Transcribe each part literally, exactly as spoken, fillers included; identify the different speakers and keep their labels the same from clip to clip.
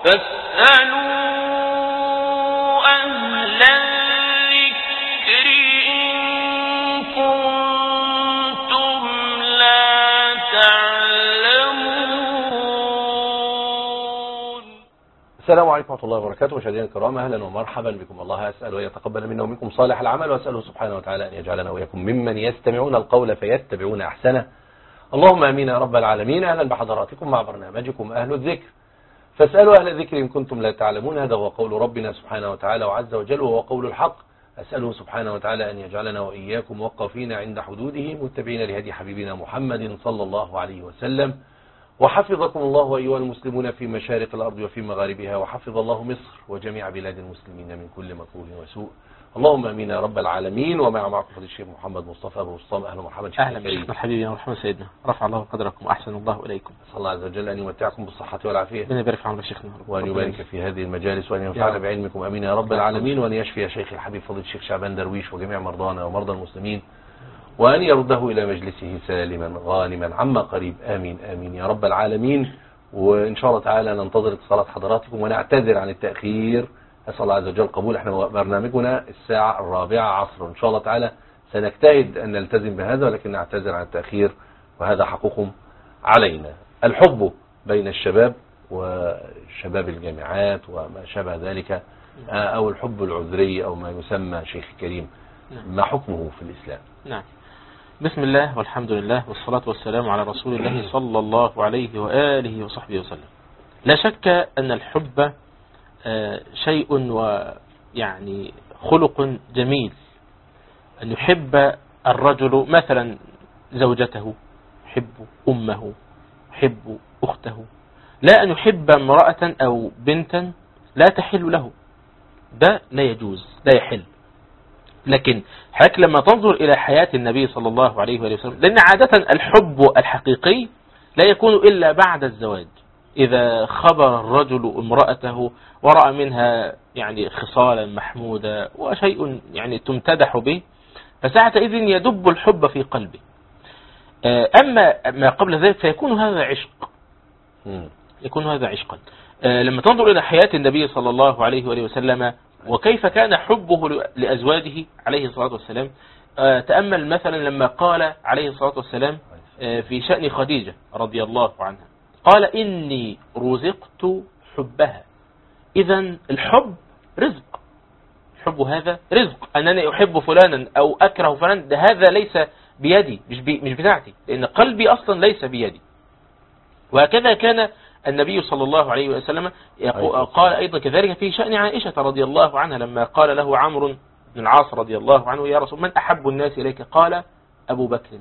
Speaker 1: فاسألوا أهل الذكر إن كنتم لا تعلمون.
Speaker 2: السلام عليكم ورحمة الله وبركاته. مشاهدينا الكرام، أهلا ومرحبا بكم. الله أسأل وأن يتقبل منا ومنكم صالح العمل، وأسأله سبحانه وتعالى أن يجعلنا وإياكم ممن يستمعون القول فيتبعون أحسنه. اللهم آمين يا رب العالمين. أهلا بحضراتكم مع برنامجكم أهل الذكر، فاسألوا أهل الذكر إن كنتم لا تعلمون. هذا هو قول ربنا سبحانه وتعالى وعز وجل، وهو قول الحق. أسأله سبحانه وتعالى أن يجعلنا وإياكم موقفين عند حدوده، متبعين لهدي حبيبنا محمد صلى الله عليه وسلم. وحفظكم الله أيها المسلمون في مشارق الأرض وفي مغاربها، وحفظ الله مصر وجميع بلاد المسلمين من كل مكروه وسوء. اللهم امين يا رب العالمين. ومع معكم فضيلة الشيخ محمد مصطفى ابو وسام. اهلا ومرحبا شيخ
Speaker 3: اهلا بكم حبيبي يا مرحبا سيدنا، رفع الله قدركم واحسن الله اليكم.
Speaker 2: اسال الله عز وجل ان يمتعكم بالصحه والعافيه،
Speaker 3: ربنا يبارك في عمرك شيخنا،
Speaker 2: وان يبارك في هذه المجالس، وان ينفعنا بعلمكم امين يا رب العالمين، وان يشفي يا شيخ الحبيب فضيلة الشيخ شعبان درويش وجميع مرضانا ومرضى المسلمين، وان يرده الى مجلسه سالما غانما عما قريب. امين امين يا رب العالمين. وان شاء الله تعالى ننتظر اتصالات حضراتكم ونعتذر عن التاخير. أسأل الله عز وجل قبول. احنا برنامجنا الساعة الرابعة عصرا، إن شاء الله تعالى سنجتهد أن نلتزم بهذا، ولكن نعتذر عن التأخير وهذا حقكم علينا. الحب بين الشباب وشباب الجامعات وما شابه ذلك، أو الحب العذري أو ما يسمى شيخ كريم، ما حكمه في الإسلام؟
Speaker 3: نعم. بسم الله والحمد لله والصلاة والسلام على رسول الله صلى الله عليه وآله وصحبه وسلم. لا شك أن الحب شيء ويعني خلق جميل، أن يحب الرجل مثلا زوجته، يحب أمه، يحب أخته، لا أن يحب امرأة أو بنتا لا تحل له، ده لا يجوز، لا يحل. لكن حضرتك لما تنظر إلى حياة النبي صلى الله عليه وسلم، لأن عادة الحب الحقيقي لا يكون إلا بعد الزواج، إذا خبر الرجل امرأته ورأى منها يعني خصالا محمودة وشيء يعني تمتدح به، فساعتئذ يدب الحب في قلبه. أما ما قبل ذلك فيكون هذا عشق، يكون هذا عشقا. لما تنظر إلى حياة النبي صلى الله عليه وآله وسلم وكيف كان حبه لأزواجه عليه الصلاة والسلام، تأمل مثلا لما قال عليه الصلاة والسلام في شأن خديجة رضي الله عنها، قال إني رزقت حبها. إذن الحب رزق، الحب هذا رزق، أنني أحب فلانا أو أكره فلانا، ده هذا ليس بيدي، مش, بي مش بتاعتي، لأن قلبي أصلا ليس بيدي. وهكذا كان النبي صلى الله عليه وسلم قال أيضا كذلك في شأن عائشة رضي الله عنها، لما قال له عمرو بن العاص رضي الله عنه يا رسول من أحب الناس إليك؟ قال أبو بكر.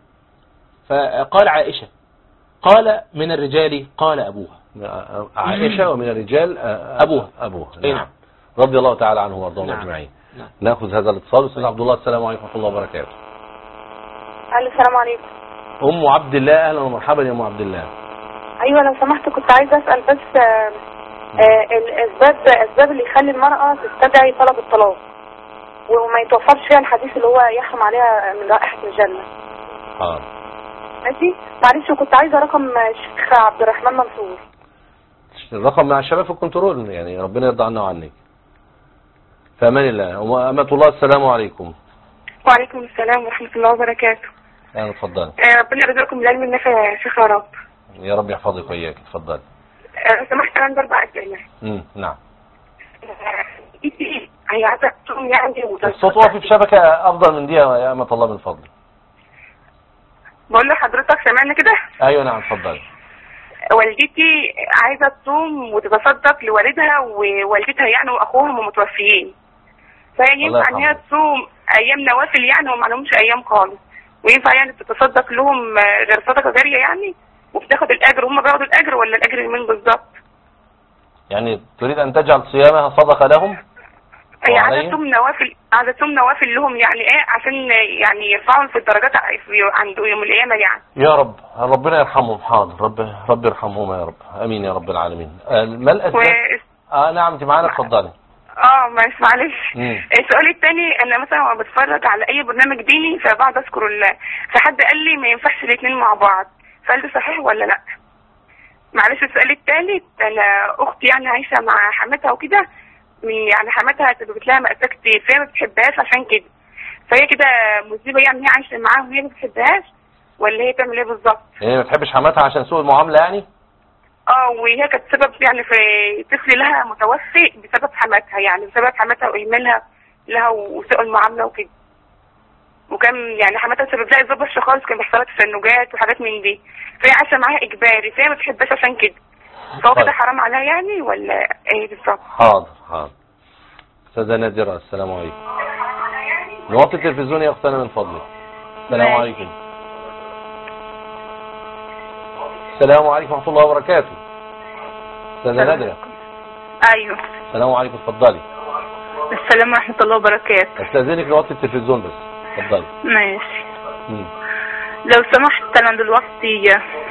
Speaker 3: فقال عائشة، قال من الرجال؟ قال أبوها.
Speaker 2: عائشة. ومن الرجال
Speaker 3: أبوها.
Speaker 2: أبوها. نعم. رضي الله تعالى عنه وارضاهم أجمعين.
Speaker 3: نعم.
Speaker 2: نأخذ هذا الاتصال. أستاذ عبد الله، السلام عليكم ورحمة الله وبركاته.
Speaker 4: السلام عليكم.
Speaker 2: أم عبد الله، أهلا ومرحبا يا أم عبد الله.
Speaker 4: أيوة لو سمحت كنت عايزة أسأل بس آه آه الأسباب الأسباب اللي يخلي المرأة تستدعي طلب الطلاق وما يتوفرش فيها الحديث اللي هو يحرم عليها من رائحة الجنة.
Speaker 2: اه
Speaker 4: ماشي. معلش كنت عايزة رقم الشيخ عبد الرحمن منصور.
Speaker 2: الرقم مع الشباب في الكنترول، يعني ربنا يرضى عنا وعنك. في أمان الله. أمة الله، السلام عليكم.
Speaker 4: وعليكم السلام ورحمة الله وبركاته.
Speaker 2: أهلا، اتفضل.
Speaker 4: آه ربنا يرزقكم بالعلم النافع يا شيخ يا رب.
Speaker 2: يا رب يحفظك وإياك. اتفضل.
Speaker 4: لو سمحت عندي أربع أسئلة.
Speaker 2: امم نعم.
Speaker 4: هي عايزة تقوم يعني
Speaker 2: الصوت واقف في شبكة أفضل من دي يا أمة الله من فضل.
Speaker 4: بقول لحضرتك سامعني كده؟
Speaker 2: أيوة نعم، اتفضل.
Speaker 4: والدتي عايزة تصوم وتتصدق لوالدها ووالدتها يعني وأخوها متوفيين، فهي ينفع إن هي تصوم أيام نوافل يعني وما لهمش أيام خالص، وينفع يعني تتصدق لهم غير صدقة جارية يعني وبتاخد الأجر وهم بياخدوا الأجر، ولا الأجر من بالظبط؟
Speaker 2: يعني تريد أن تجعل صيامها صدقة لهم؟
Speaker 4: هي عايزة تصوم نوافل، عايزة تصوم نوافل لهم يعني إيه عشان يعني يرفعهم في الدرجات عند يوم القيامة يعني.
Speaker 2: يا رب ربنا يرحمهم. حاضر. رب رب يرحمهم يا رب. امين يا رب العالمين. ما الاسباب؟ و... اه نعم انت معانا، اتفضلي.
Speaker 4: اه ماشي معلش. السؤال الثاني، انا مثلا وانا بتفرج على اي برنامج ديني فبقعد اذكر الله، فحد قال لي ما ينفعش الاثنين مع بعض، فهل ده صحيح ولا لا؟ معلش السؤال الثالث، انا اختي يعني عايشه مع حماتها وكده، يعني حماتها سببت لها مأساة كتير فهي ما بتحبهاش عشان كده، فهي كده مذنبه يعني هي عايشه معاها وهي ما بتحبهاش، ولا هي تعمل ايه بالظبط؟
Speaker 2: هي ما بتحبش حماتها عشان سوء المعامله يعني؟
Speaker 4: اه وهي كانت سبب يعني في طفل لها متوفي بسبب حماتها، يعني بسبب حماتها واهمالها لها وسوء المعامله وكده. وكان يعني حماتها سبب لها الظبط خالص، كان بيحصل لها تشنجات وحاجات من دي، فهي عايشه معاها اجباري فهي ما بتحبهاش عشان كده. فهو كده حرام عليها يعني ولا ايه بالظبط؟
Speaker 2: حاضر حاضر. استاذه نادره السلام عليكم. نوطي التلفزيون يا اختنا من فضلك. السلام عليكم. السلام عليكم ورحمه الله وبركاته. استاذه نادره.
Speaker 4: ايوه.
Speaker 2: السلام عليكم اتفضلي.
Speaker 4: السلام ورحمه الله وبركاته.
Speaker 2: استاذنك نوطي التلفزيون بس اتفضلي.
Speaker 4: ماشي.
Speaker 2: مم.
Speaker 4: لو سمحت انا دلوقتي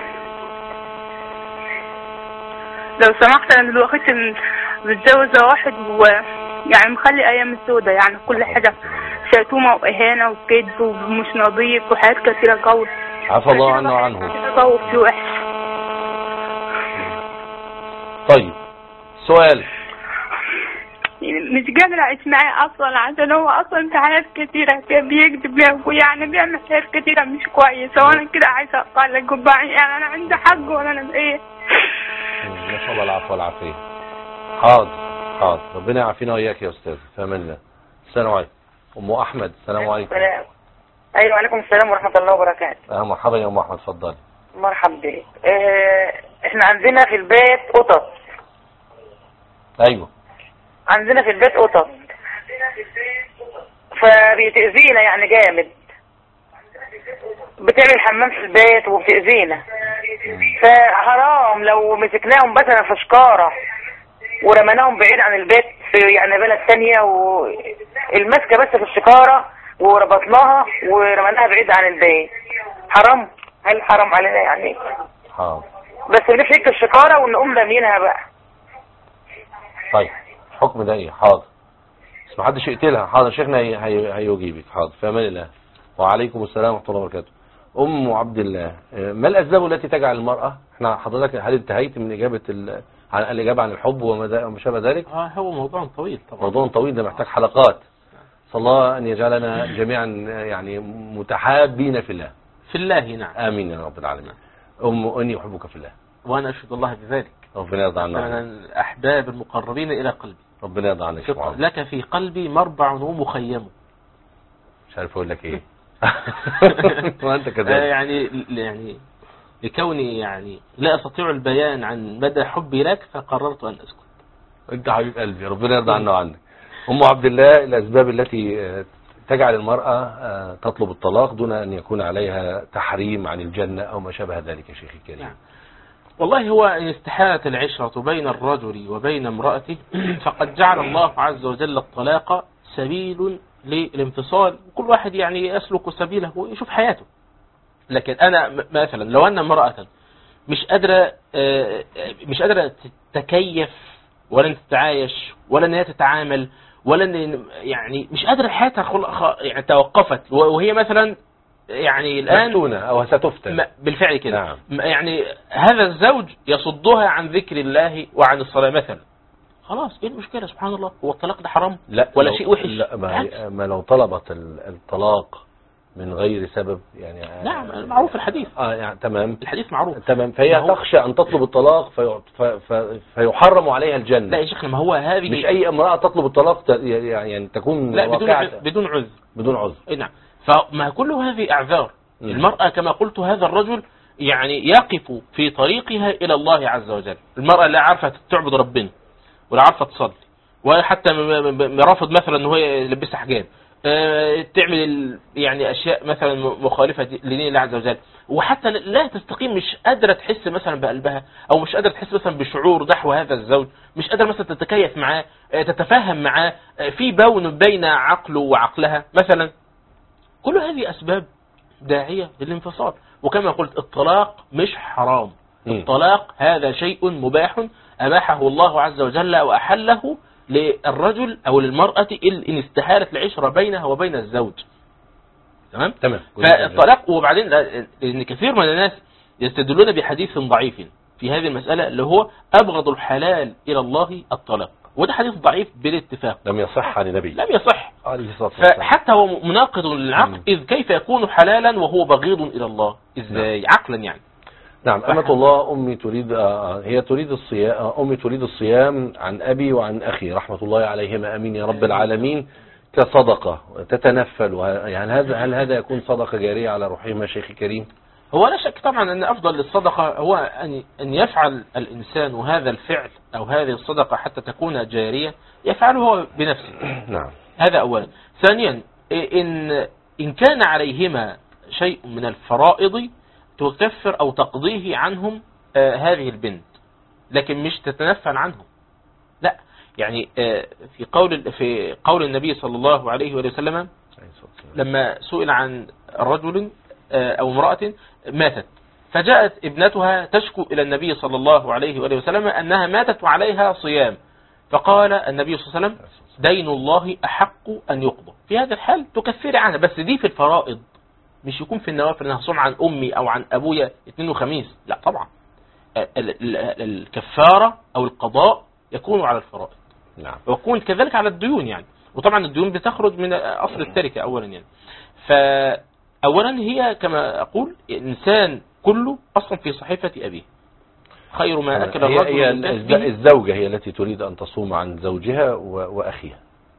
Speaker 4: لو سمحت انا دلوقتي متجوزه واحد و يعني مخلي ايام السودة، يعني كل حاجه شتومه واهانه وكذب ومش نظيف وحاجات كثيره قوي.
Speaker 2: عفى الله عنه وعنه.
Speaker 4: قوي وحش.
Speaker 2: طيب سؤال.
Speaker 4: مش قادرة أعيش معاه أصلا عشان هو أصلا في حاجات كتيرة بيكذب لي ويعني بيعمل حاجات كتيرة مش كويسة، وأنا كده عايزة أطلق وبعدين يعني أنا عندي حق ولا أنا بإيه؟
Speaker 2: نسأل الله العفو والعافية. حاضر حاضر ربنا يعافينا وإياك يا أستاذ في أمان الله. السلام عليكم. أم أحمد السلام عليكم.
Speaker 5: السلام. أيوة وعليكم السلام ورحمة الله وبركاته.
Speaker 2: أه مرحبا يا أم أحمد اتفضلي.
Speaker 5: مرحبا بك. اه إحنا عندنا في البيت قطط.
Speaker 2: أيوه.
Speaker 5: عندنا في البيت قطط فبتأذينا يعني جامد، بتعمل حمام في البيت وبتأذينا، فحرام لو مسكناهم مثلا في شكارة ورمناهم بعيد عن البيت في يعني بلد ثانية، والمسكة بس في الشكارة وربطناها ورمناها بعيد عن البيت، حرام؟ هل حرام علينا يعني؟
Speaker 2: حرام.
Speaker 5: بس بنفك الشكارة ونقوم رامينها بقى.
Speaker 2: طيب حكم ده ايه؟ حاضر. بس ما حدش يقتلها. حاضر شيخنا هيجيبك. حاضر في امان الله. وعليكم السلام ورحمه الله وبركاته. ام عبد الله، ما الاسباب التي تجعل المراه، احنا حضرتك هل انتهيت من اجابه ال... عن الاجابه عن الحب وما شابه ذلك؟
Speaker 3: اه هو موضوع طويل طبعا.
Speaker 2: موضوع طويل ده محتاج حلقات. صلى الله ان يجعلنا جميعا يعني متحابين في الله.
Speaker 3: في الله نعم.
Speaker 2: امين يا رب العالمين. ام اني احبك في الله.
Speaker 3: وانا اشهد الله بذلك.
Speaker 2: ربنا يرضى عنا.
Speaker 3: انا الاحباب المقربين الى قلبي.
Speaker 2: ربنا يرضى عنك.
Speaker 3: لك في قلبي مربع ومخيم.
Speaker 2: مش عارف اقول لك ايه. وانت كذلك.
Speaker 3: يعني يعني لكوني يعني لا استطيع البيان عن مدى حبي لك فقررت ان اسكت.
Speaker 2: انت حبيب قلبي ربنا يرضى عنا وعنك. ام عبد الله، الاسباب التي تجعل المرأة تطلب الطلاق دون ان يكون عليها تحريم عن الجنة او ما شابه ذلك يا شيخي الكريم.
Speaker 3: نعم. والله هو إن استحالت العشرة بين الرجل وبين امرأته فقد جعل الله عز وجل الطلاق سبيل للانفصال، كل واحد يعني يسلك سبيله ويشوف حياته. لكن أنا مثلا لو أن امرأة مش قادرة مش قادرة تتكيف ولا تتعايش ولا أنها تتعامل ولا أن يعني مش قادرة حياتها يعني توقفت، وهي مثلا يعني الآن
Speaker 2: مفتونة أو ستفتن
Speaker 3: بالفعل كده.
Speaker 2: نعم.
Speaker 3: يعني هذا الزوج يصدها عن ذكر الله وعن الصلاة مثلا، خلاص ايه المشكلة؟ سبحان الله، هو الطلاق ده حرام
Speaker 2: لا
Speaker 3: ولا
Speaker 2: لو
Speaker 3: شيء وحش؟
Speaker 2: لا ما, ما لو طلبت الطلاق من غير سبب يعني
Speaker 3: نعم معروف الحديث.
Speaker 2: اه يعني تمام
Speaker 3: الحديث معروف
Speaker 2: تمام. فهي تخشى ان تطلب الطلاق في في في فيحرم عليها الجنة.
Speaker 3: لا يا شيخنا ما هو هذه
Speaker 2: مش اي امرأة تطلب الطلاق يعني تكون
Speaker 3: لا بدون
Speaker 2: واقعة
Speaker 3: بدون عذر
Speaker 2: بدون عذر.
Speaker 3: اي نعم. فما كل هذه اعذار. م. المرأة كما قلت هذا الرجل يعني يقف في طريقها الى الله عز وجل. المرأة لا عارفة تعبد ربنا ولا عارفة تصلي وحتى رافض مثلا ان هو يلبسها حجاب، أه تعمل يعني اشياء مثلا مخالفة لدين الله عز وجل، وحتى لا تستقيم، مش قادرة تحس مثلا بقلبها او مش قادرة تحس مثلا بشعور نحو هذا الزوج، مش قادرة مثلا تتكيف معاه تتفاهم معاه، في بون بين عقله وعقلها مثلا. كل هذه اسباب داعية للانفصال. وكما قلت الطلاق مش حرام. م. الطلاق هذا شيء مباح أباحه الله عز وجل وأحله للرجل أو للمرأة إن استحالت العشرة بينها وبين الزوج. تمام؟
Speaker 2: تمام.
Speaker 3: فالطلاق وبعدين لأن كثير من الناس يستدلون بحديث ضعيف في هذه المسألة اللي هو أبغض الحلال إلى الله الطلاق، وده حديث ضعيف بالاتفاق،
Speaker 2: لم يصح عن النبي
Speaker 3: لم يصح
Speaker 2: عليه الصلاة والسلام.
Speaker 3: فحتى هو مناقض للعقل، إذ كيف يكون حلالا وهو بغيض إلى الله إزاي؟ نعم. عقلا يعني.
Speaker 2: نعم. أمة الله أمي تريد هي تريد الصيام أمي تريد الصيام عن أبي وعن أخي رحمة الله عليهما أمين يا رب العالمين كصدقة تتنفل، يعني هذا هل هذا يكون صدقة جارية على روحهما شيخي كريم؟
Speaker 3: هو لا شك طبعا أن أفضل للصدقة هو أن أن يفعل الإنسان هذا الفعل أو هذه الصدقة حتى تكون جارية، يفعله هو بنفسه.
Speaker 2: نعم.
Speaker 3: هذا أولا. ثانيا إن إن كان عليهما شيء من الفرائض تكفر أو تقضيه عنهم آه هذه البنت، لكن مش تتنفل عنهم، لا. يعني آه في قول في قول النبي صلى الله عليه وسلم لما سئل عن رجل آه أو امرأة ماتت فجاءت ابنتها تشكو إلى النبي صلى الله عليه وسلم أنها ماتت وعليها صيام، فقال النبي صلى الله عليه وسلم دين الله أحق أن يقضى، في هذا الحال تكفر عنها، بس دي في الفرائض، مش يكون في النوافل انها صوم عن امي او عن ابويا اثنين وخميس، لا طبعا. الكفارة او القضاء يكون على الفرائض.
Speaker 2: نعم.
Speaker 3: ويكون كذلك على الديون يعني، وطبعا الديون بتخرج من اصل التركة اولا يعني. فاولا هي كما اقول انسان كله اصلا في صحيفة ابيه، خير ما اكل الرجل.
Speaker 2: هي الزوجة هي التي تريد ان تصوم عن زوجها واخيها،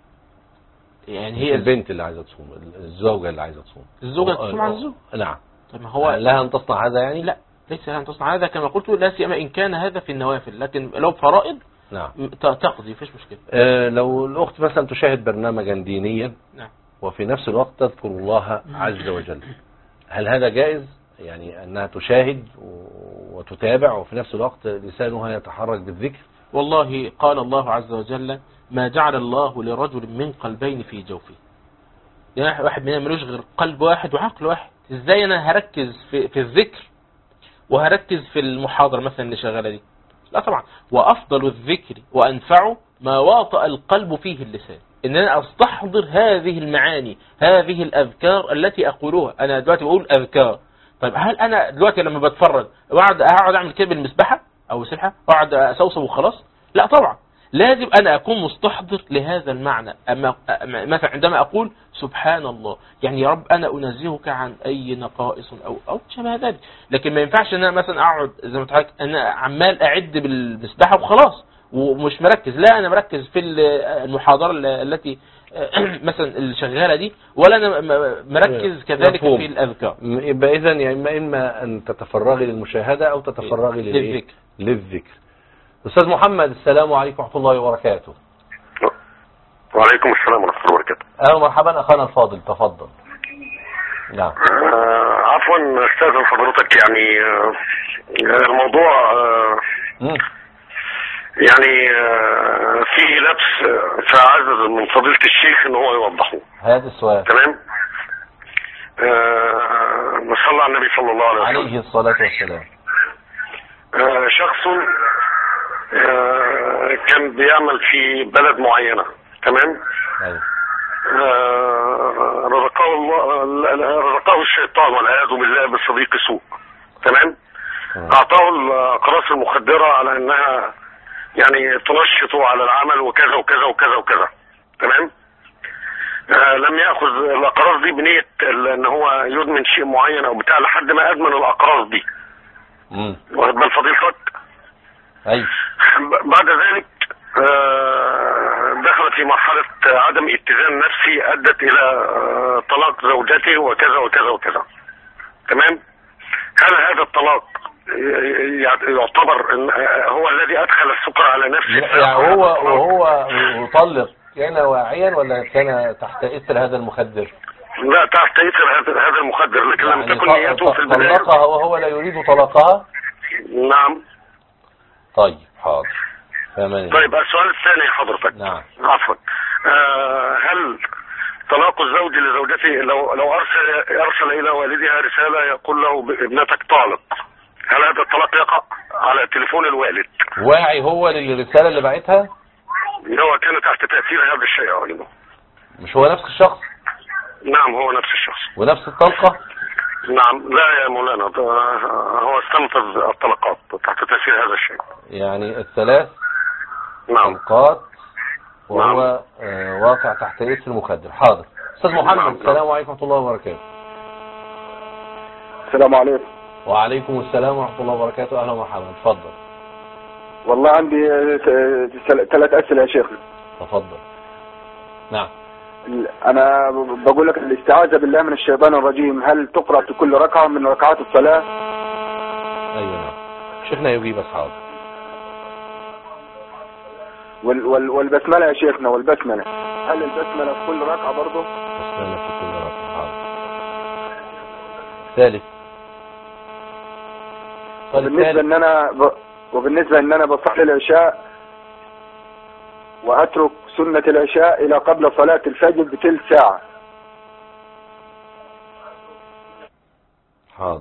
Speaker 2: يعني هي البنت اللي عايزة تصوم، الزوجة اللي عايزة تصوم،
Speaker 3: الزوجة تصوم عن الزوج.
Speaker 2: نعم.
Speaker 3: طيب ما هو
Speaker 2: لها أن تصنع هذا يعني؟
Speaker 3: لا، ليس لها أن تصنع هذا كما قلت، لا سيما إن كان هذا في النوافل، لكن لو فرائض
Speaker 2: نعم
Speaker 3: تقضي مفيش مشكلة.
Speaker 2: آه لو الأخت مثلا تشاهد برنامجا دينيا
Speaker 3: نعم
Speaker 2: وفي نفس الوقت تذكر الله عز وجل، هل هذا جائز؟ يعني أنها تشاهد وتتابع وفي نفس الوقت لسانها يتحرك بالذكر؟
Speaker 3: والله قال الله عز وجل ما جعل الله لرجل من قلبين في جوفه، يعني واحد مننا ملوش غير قلب واحد وعقل واحد، ازاي انا هركز في, في الذكر وهركز في المحاضرة مثلا اللي شغالة دي؟ لا طبعا. وافضل الذكر وانفعه ما واطأ القلب فيه اللسان، ان انا استحضر هذه المعاني، هذه الاذكار التي اقولها. انا دلوقتي بقول اذكار، طيب هل انا دلوقتي لما بتفرج اقعد اقعد اعمل كده بالمسبحة او السبحة اقعد اسوسب وخلاص؟ لا طبعا، لازم أنا أكون مستحضر لهذا المعنى. أما مثلا عندما أقول سبحان الله، يعني يا رب أنا أنزهك عن أي نقائص أو أو شبه ذلك، لكن ما ينفعش أن أنا مثلا أقعد زي ما تحكي أنا عمال أعد بالمسبحة وخلاص ومش مركز، لا أنا مركز في المحاضرة التي مثلا الشغالة دي، ولا أنا مركز كذلك في الأذكار.
Speaker 2: يبقى إذن يعني إما أن تتفرغي للمشاهدة أو تتفرغي للذكر. للذكر. أستاذ محمد السلام عليكم ورحمة الله وبركاته.
Speaker 6: وعليكم السلام ورحمة الله وبركاته.
Speaker 2: أهلا ومرحبا أخانا الفاضل، تفضل. نعم.
Speaker 6: آه عفوا أستاذن حضرتك، يعني آه الموضوع آه يعني آه فيه لبس، فأعزز من فضيلة الشيخ إن هو يوضحه.
Speaker 2: هذا السؤال.
Speaker 6: تمام. آه نصلي على النبي صلى الله عليه وسلم.
Speaker 2: عليه الصلاة والسلام.
Speaker 6: آه شخص آه كان بيعمل في بلد معينة، تمام.
Speaker 2: أيوة.
Speaker 6: آه رزقه الله رزقه الشيطان والعياذ بالله بصديق سوء، تمام. اعطاه الاقراص المخدرة على انها يعني تنشطه على العمل وكذا وكذا وكذا وكذا، تمام. آه لم ياخذ الاقراص دي بنية ان هو يدمن شيء معين او بتاع، لحد ما ادمن الاقراص دي. امم واخد بال فضيلتك؟
Speaker 2: ايوه.
Speaker 6: بعد ذلك دخل في مرحلة عدم اتزان نفسي ادت الى طلاق زوجته وكذا وكذا وكذا، تمام. هل هذا الطلاق يعتبر هو الذي ادخل السكر على نفسه؟
Speaker 2: يعني هو وهو مطلق كان واعيا ولا كان تحت اثر هذا المخدر؟
Speaker 6: لا، تحت اثر هذا المخدر، لكن
Speaker 2: يعني
Speaker 6: لم تكن نيته في البداية.
Speaker 2: طلقها وهو لا يريد طلاقها؟
Speaker 6: نعم.
Speaker 2: طيب حاضر. فماني.
Speaker 6: طيب السؤال الثاني حضرتك.
Speaker 2: نعم.
Speaker 6: عفوا. آه هل طلاق الزوج لزوجته لو لو ارسل ارسل الى والدها رسالة يقول له ابنتك طالق، هل هذا الطلاق يقع على تليفون الوالد؟
Speaker 2: واعي هو للرسالة اللي بعتها؟
Speaker 6: هو كان تحت تأثير هذا الشيء يا علمه.
Speaker 2: مش هو نفس الشخص؟
Speaker 6: نعم هو نفس الشخص.
Speaker 2: ونفس الطلقة؟
Speaker 6: نعم. لا يا مولانا، هو استنفذ الطلقات تحت تأثير هذا الشيء.
Speaker 2: يعني الثلاث
Speaker 6: نعم.
Speaker 2: طلقات وهو
Speaker 6: نعم.
Speaker 2: آه واقع تحت اسم المخدر. حاضر. أستاذ محمد.
Speaker 6: نعم.
Speaker 2: السلام عليكم ورحمة الله وبركاته.
Speaker 7: السلام عليكم.
Speaker 2: وعليكم السلام ورحمة الله وبركاته. أهلا ومرحبا. اتفضل.
Speaker 7: والله عندي ثلاث أسئلة يا شيخنا.
Speaker 2: تفضل. نعم.
Speaker 7: أنا بقول لك الاستعاذة بالله من الشيطان الرجيم هل تقرأ في كل ركعة من ركعات الصلاة؟
Speaker 2: أيوة نعم. شيخنا يجيب أصحابه.
Speaker 7: وال وال والبسملة يا شيخنا، والبسملة هل البسملة في كل ركعة برضه؟
Speaker 2: بسملة في كل ركعة. حاضر. ثالث.
Speaker 7: وبالنسبة ان انا ب... وبالنسبة ان انا بصلي العشاء واترك سنة العشاء الى قبل صلاة الفجر بتلت ساعة.
Speaker 2: حاضر.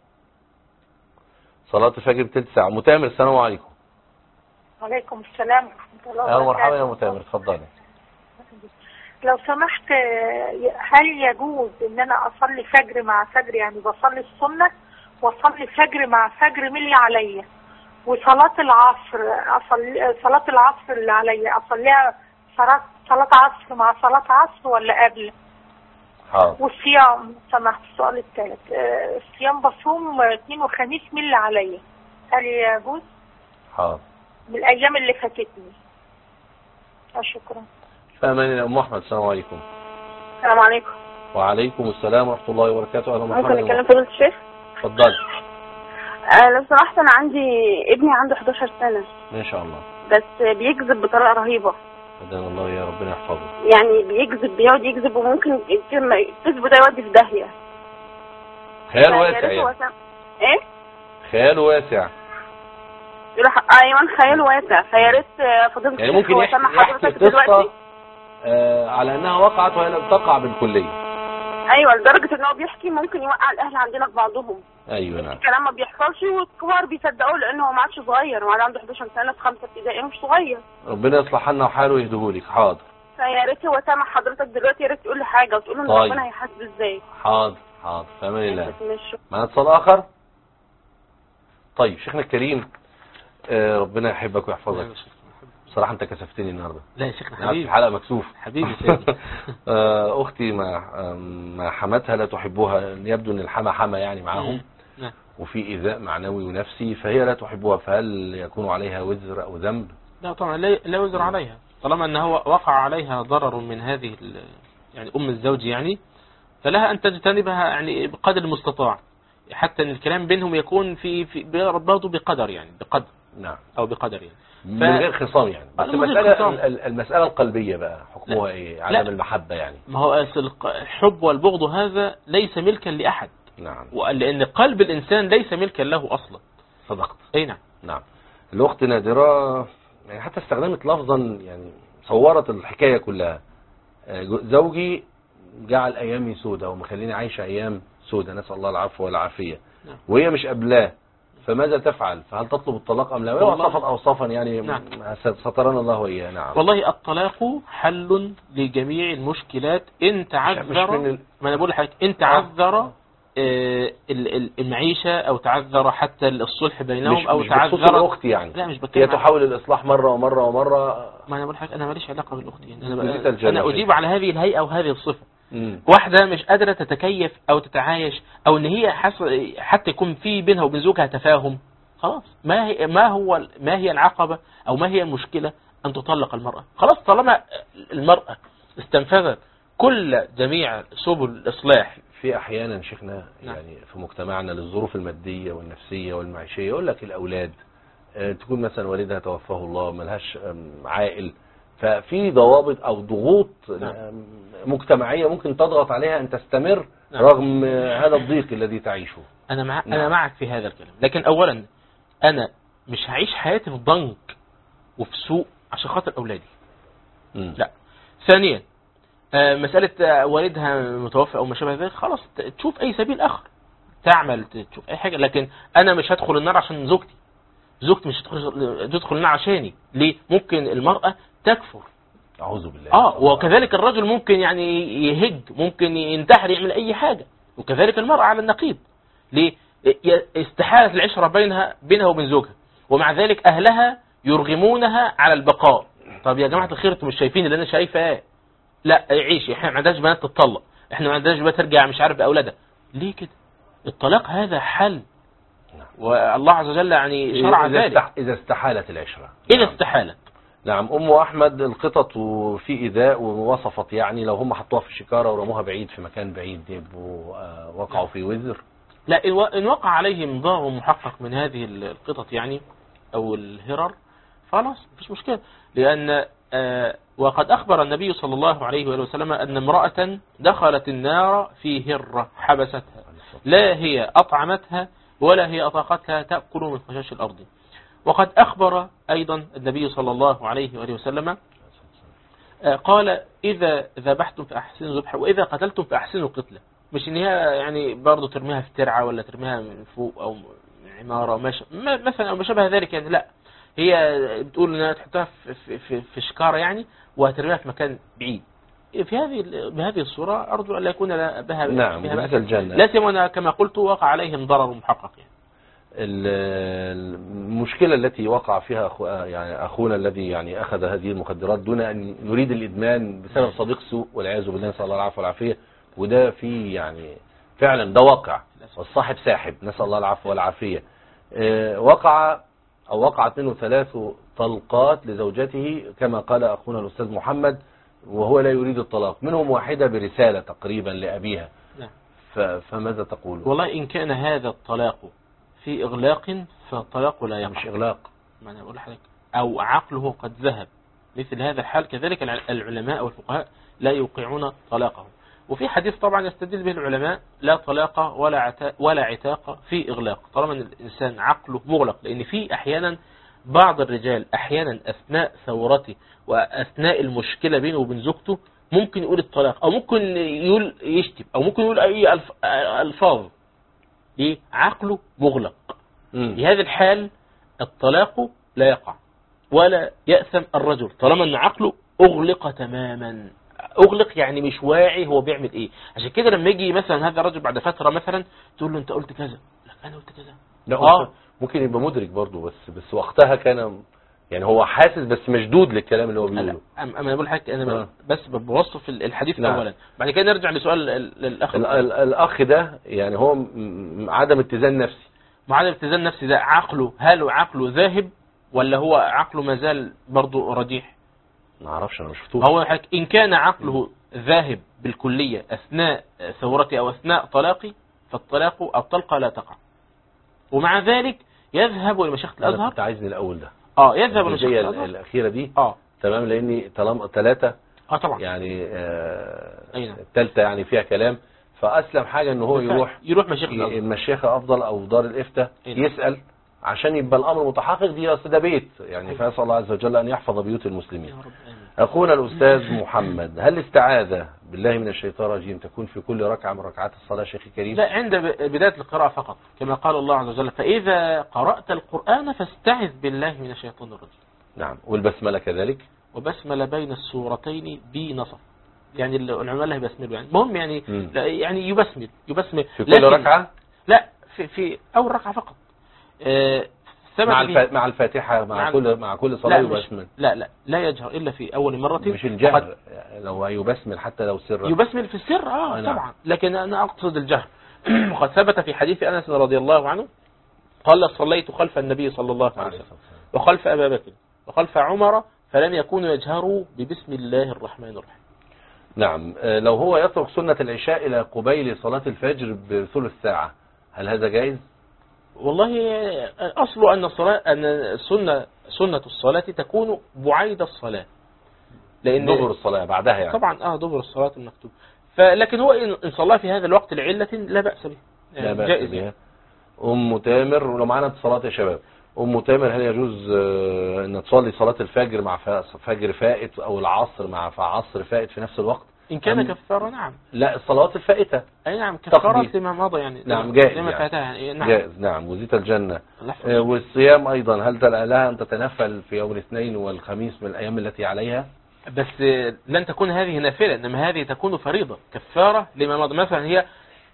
Speaker 2: صلاة الفجر بتلت ساعة. متامر. السلام عليكم.
Speaker 8: وعليكم السلام ورحمة الله وبركاته.
Speaker 2: اهلا ومرحبا يا متامر. اتفضلي.
Speaker 8: لو سمحت، هل يجوز ان انا اصلي فجر مع فجر، يعني بصلي السنة واصلي فجر مع فجر من اللي عليا، وصلاة العصر اصلي صلاة العصر اللي عليا اصليها صلاة صلاة عصر مع صلاة عصر ولا قبل؟
Speaker 2: حاضر.
Speaker 8: والصيام سمحت. السؤال الثالث، الصيام بصوم اثنين وخميس من اللي عليا، هل يجوز؟
Speaker 2: حاضر.
Speaker 8: من الايام اللي فاتتني. شكرا.
Speaker 2: فأمان الله. أم أحمد. السلام عليكم.
Speaker 9: السلام عليكم.
Speaker 2: وعليكم السلام ورحمة الله وبركاته. أهلا ومرحبا.
Speaker 9: ممكن نتكلم فضيلة الشيخ؟
Speaker 2: اتفضلي.
Speaker 9: آه لو سمحت، أنا عندي ابني عنده حداشر سنة.
Speaker 2: ما شاء الله.
Speaker 9: بس بيكذب بطريقة رهيبة.
Speaker 2: هدانا الله يا ربنا يحفظه.
Speaker 9: يعني بيكذب، بيقعد يكذب، وممكن كذبه ده يودي في داهية.
Speaker 2: خيال واسع يعني.
Speaker 9: وسم... ايه؟
Speaker 2: خيال واسع.
Speaker 9: ايوه خيال واسع. فيا ريت فضيلة
Speaker 2: يعني ممكن يحكي, يحكي قصة آه على انها وقعت وهي لم تقع بالكلية.
Speaker 9: ايوه لدرجة ان هو بيحكي ممكن يوقع الاهل عندنا في بعضهم.
Speaker 2: ايوه نعم.
Speaker 9: الكلام ما بيحصلش والكبار بيصدقوه لانه هو ما عادش صغير، وعلى عنده حداشر سنة في خمسة ابتدائي، مش صغير.
Speaker 2: ربنا يصلح حالنا وحاله ويهديهولك. حاضر.
Speaker 9: فيا ريت هو سامع حضرتك دلوقتي، يا ريت تقول لي حاجة وتقول له ان
Speaker 2: طيب.
Speaker 9: ربنا هيحاسب ازاي.
Speaker 2: حاضر حاضر. في امان الله. معنا اتصال اخر. طيب شيخنا الكريم، آه ربنا يحبك ويحفظك. بصراحة انت كسفتني النهاردة.
Speaker 3: لا يا شيخنا حبيبي.
Speaker 2: الحلقة مكسوف.
Speaker 3: حبيبي سيدي.
Speaker 2: اختي ما ما حمتها لا تحبها، يبدو ان الحما حما يعني معاهم، وفي ايذاء معنوي ونفسي، فهي لا تحبها، فهل يكون عليها وزر او ذنب؟
Speaker 3: لا طبعا لا وزر عليها، طالما انه وقع عليها ضرر من هذه يعني ام الزوج يعني، فلها ان تجتنبها يعني بقدر المستطاع، حتى ان الكلام بينهم يكون في في برضه بقدر يعني بقدر.
Speaker 2: نعم.
Speaker 3: او بقدر يعني.
Speaker 2: من غير خصام يعني. بس المسألة المسألة القلبية بقى حكمها
Speaker 3: لا.
Speaker 2: ايه؟ عدم المحبة يعني.
Speaker 3: ما هو الحب والبغض هذا ليس ملكا لأحد.
Speaker 2: نعم.
Speaker 3: لأن قلب الإنسان ليس ملكا له أصلا.
Speaker 2: صدقت.
Speaker 3: اي نعم.
Speaker 2: نعم. الأخت نادرة يعني حتى استخدمت لفظا يعني صورت الحكاية كلها. زوجي جعل أيامي سودة ومخليني عايشة أيام سودة، نسأل الله العفو والعافية. نعم. وهي مش قبلاه، فماذا تفعل؟ فهل تطلب الطلاق أم لا؟ وصفت أوصافا يعني. نعم. سترنا الله وإياه. نعم.
Speaker 3: والله الطلاق حل لجميع المشكلات إن تعذر. ال... ما أنا بقول لحضرتك إن تعذر آه المعيشة أو تعذر حتى الصلح بينهم
Speaker 2: مش
Speaker 3: أو
Speaker 2: مش
Speaker 3: تعذر
Speaker 2: الأخت يعني.
Speaker 3: لا مش بتكلم.
Speaker 2: هي تحاول الإصلاح مرة ومرة ومرة.
Speaker 3: ما أنا بقول لحضرتك أنا ماليش علاقة بالأخت يعني. أنا, ب... أنا أجيب على هذه الهيئة وهذه الصفة. مم. واحدة مش قادرة تتكيف أو تتعايش أو إن هي حس... حتى يكون في بينها وبين زوجها تفاهم، خلاص ما هي ما هو ما هي العقبة أو ما هي المشكلة أن تطلق المرأة؟ خلاص طالما المرأة استنفذت كل جميع سبل الإصلاح.
Speaker 2: في أحيانا شيخنا يعني في مجتمعنا للظروف المادية والنفسية والمعيشية يقول لك الأولاد تكون مثلا والدها توفاه الله ملهاش عائل، ففي ضوابط أو ضغوط مجتمعية ممكن تضغط عليها أن تستمر رغم هذا الضيق الذي تعيشه.
Speaker 3: أنا مع نعم. أنا معك في هذا الكلام، لكن أولا أنا مش هعيش حياتي في ضنك وفي سوء عشان خاطر أولادي. م. لا. ثانيا مسألة والدها متوفى أو ما شابه ذلك، خلاص تشوف أي سبيل آخر تعمل، تشوف أي حاجة، لكن أنا مش هدخل النار عشان زوجتي. زوجتي مش هتدخل تدخل النار عشاني. ليه؟ ممكن المرأة تكفر.
Speaker 2: أعوذ بالله.
Speaker 3: آه وكذلك الرجل ممكن يعني يهج، ممكن ينتحر، يعمل أي حاجة. وكذلك المرأة على النقيض. ليه؟ استحالة العشرة بينها بينها وبين زوجها، ومع ذلك أهلها يرغمونها على البقاء. طب يا جماعة الخير، انتوا مش شايفين اللي أنا شايفاه ايه؟ لا عيشي، احنا ما عندناش بنات تتطلق، احنا ما عندناش بنات ترجع مش عارف بأولادها. ليه كده؟ الطلاق هذا حل، والله عز وجل يعني شرع ذلك
Speaker 2: إذا استحالت العشرة.
Speaker 3: إذا استحالت.
Speaker 2: نعم. أم أحمد القطط في إيذاء، ووصفت يعني لو هم حطوها في الشكارة ورموها بعيد في مكان بعيد يبقوا وقعوا في وزر.
Speaker 3: لا، إن وقع عليهم ضرر محقق من هذه القطط يعني أو الهرر خلاص مفيش مشكلة، لأن وقد أخبر النبي صلى الله عليه وآله وسلم أن امرأة دخلت النار في هرة حبستها، لا هي أطعمتها ولا هي أطاقتها تأكل من خشاش الأرض. وقد أخبر أيضا النبي صلى الله عليه وآله وسلم قال إذا ذبحتم فأحسنوا الذبح وإذا قتلتم فأحسنوا القتلة. مش إن هي يعني برضه ترميها في ترعة ولا ترميها من فوق أو عمارة مثلا أو ما شابه ذلك يعني، لا، هي بتقول إنها تحطها في, في, في شكارة يعني وهترميها في مكان بعيد. في هذه بهذه الصورة أرجو أن لا يكون بها
Speaker 2: نعم بها الجنة،
Speaker 3: لا سيما كما قلت وقع عليهم ضرر محقق يعني.
Speaker 2: المشكلة التي وقع فيها أخو يعني أخونا الذي يعني أخذ هذه المخدرات دون أن يريد الإدمان بسبب صديق سوء والعياذ بالله، نسأل الله العفو والعافية، وده في يعني فعلا ده واقع، والصاحب ساحب، نسأل الله العفو والعافية. وقع أو وقعت منه ثلاث طلقات لزوجته كما قال أخونا الأستاذ محمد، وهو لا يريد الطلاق، منهم واحدة برسالة تقريبا لأبيها. فماذا تقول؟
Speaker 3: والله إن كان هذا الطلاق في إغلاق فالطلاق لا يقع.
Speaker 2: مش إغلاق،
Speaker 3: ما أنا أقول لحضرتك، أو عقله قد ذهب، مثل هذا الحال كذلك العلماء والفقهاء لا يوقعون طلاقه. وفي حديث طبعا يستدل به العلماء لا طلاق ولا عتاق ولا عتاق في إغلاق طالما أن الإنسان عقله مغلق، لأن في أحيانا بعض الرجال أحيانا أثناء ثورته وأثناء المشكلة بينه وبين زوجته ممكن يقول الطلاق، أو ممكن يقول يشتم، أو ممكن يقول أي ألفاظ، ليه؟ عقله مغلق. في هذه الحال الطلاق لا يقع ولا يأثم الرجل طالما أن عقله أغلق تماما. أغلق يعني مش واعي هو بيعمل إيه. عشان كده لما يجي مثلا هذا الرجل بعد فترة مثلا تقول له أنت قلت كذا، لا أنا قلت كذا،
Speaker 2: لا آه. ممكن يبقى مدرك برضه، بس بس وقتها كان يعني هو حاسس بس مشدود للكلام اللي هو بيقوله.
Speaker 3: أنا بقول حاجة أنا آه. بس بوصف الحديث نعم. أولا بعد كده نرجع لسؤال الأخ.
Speaker 2: الأخ ده يعني هو عدم اتزان نفسي.
Speaker 3: مع عدم اتزان نفسي ده عقله، هل عقله ذاهب ولا هو عقله ما زال برضه رجيح؟
Speaker 2: ما اعرفش، انا ما شفتوش.
Speaker 3: هو حك... ان كان عقله ذاهب بالكلية اثناء ثورتي او اثناء طلاقي فالطلاق الطلقة لا تقع، ومع ذلك يذهب لمشيخة الازهر.
Speaker 2: انت عايزني الاول ده
Speaker 3: اه يذهب لمشيخة الازهر
Speaker 2: الاخيرة دي
Speaker 3: اه
Speaker 2: تمام، لاني طالما ثلاثة
Speaker 3: اه طبعا
Speaker 2: يعني آه
Speaker 3: ايوه
Speaker 2: الثالثة يعني فيها كلام، فاسلم حاجة ان هو يروح
Speaker 3: يروح مشيخة الازهر،
Speaker 2: المشيخة افضل او دار الافتاء يسأل عشان يبقى الامر متحقق. دي اصل ده بيت يعني، فاسال الله عز وجل ان يحفظ بيوت المسلمين. اخونا الاستاذ محمد، هل الاستعاذة بالله من الشيطان الرجيم تكون في كل ركعة من ركعات الصلاة شيخي الكريم؟
Speaker 3: لا، عند بداية القراءة فقط، كما قال الله عز وجل فإذا قرأت القرآن فاستعذ بالله من الشيطان الرجيم.
Speaker 2: نعم. والبسملة كذلك؟
Speaker 3: وبسملة بين السورتين بنصف، يعني العلماء لا يبسملوا يعني المهم يعني لا يعني يبسمل يبسمل
Speaker 2: في كل ركعة؟
Speaker 3: لا، في في أول ركعة فقط.
Speaker 2: آه مع الف... مع الفاتحة مع, مع كل مع كل صلاة يبسمل؟
Speaker 3: لا لا لا يجهر إلا في أول مرة.
Speaker 2: مش الجهر لو يبسمل حتى لو سر؟
Speaker 3: يبسمل في السر آه نعم. طبعا، لكن أنا أقصد الجهر. وقد ثبت في حديث أنس رضي الله عنه قال صليت خلف النبي صلى الله عليه وسلم وخلف أبا بكر وخلف عمر فلم يكونوا يجهروا ببسم الله الرحمن الرحيم.
Speaker 2: نعم. لو هو يترك سنة العشاء إلى قبيل صلاة الفجر بثلث ساعة هل هذا جائز؟
Speaker 3: والله أصل أن الصلاة أن سنة سنة الصلاة تكون بعيد الصلاة،
Speaker 2: لأن دبر الصلاة بعدها يعني
Speaker 3: طبعا اه دبر الصلاة المكتوب، فلكن هو إن صلى في هذا الوقت لعلة لا بأس به
Speaker 2: يعني لا بأس جائز بها. أم تامر، ولو معنا اتصالات يا شباب، أم تامر هل يجوز أن تصلي صلاة الفجر مع فجر فائت أو العصر مع عصر فائت في نفس الوقت؟
Speaker 3: إن كان كفارة نعم.
Speaker 2: لا، الصلوات الفائتة
Speaker 3: أي نعم كفارة لما مضى يعني.
Speaker 2: نعم جائز
Speaker 3: لما
Speaker 2: يعني.
Speaker 3: يعني. نعم.
Speaker 2: جائز نعم. وزيت الجنة. آه والصيام أيضا هل لها أن تتنفل في يوم الاثنين والخميس من الأيام التي عليها؟
Speaker 3: بس لن تكون هذه نافلة، إنما هذه تكون فريضة كفارة لما مضى. مثلا هي